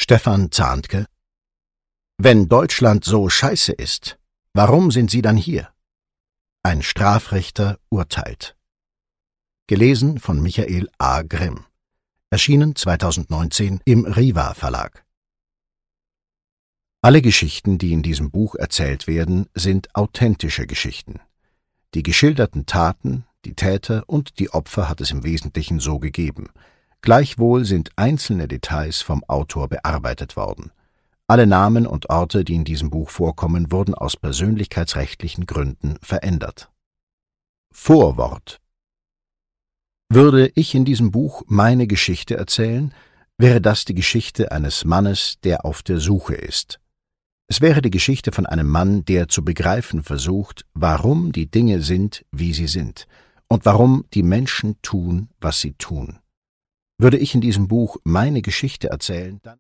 Stefan Zahntke. Wenn Deutschland so scheiße ist, warum sind Sie dann hier? Ein Strafrichter urteilt. Gelesen von Michael A. Grimm. Erschienen 2019 im Riva Verlag. Alle Geschichten, die in diesem Buch erzählt werden, sind authentische Geschichten. Die geschilderten Taten, die Täter und die Opfer hat es im Wesentlichen so gegeben. Gleichwohl sind einzelne Details vom Autor bearbeitet worden. Alle Namen und Orte, die in diesem Buch vorkommen, wurden aus persönlichkeitsrechtlichen Gründen verändert. Vorwort: Würde ich in diesem Buch meine Geschichte erzählen, wäre das die Geschichte eines Mannes, der auf der Suche ist. Es wäre die Geschichte von einem Mann, der zu begreifen versucht, warum die Dinge sind, wie sie sind, und warum die Menschen tun, was sie tun. Würde ich in diesem Buch meine Geschichte erzählen, dann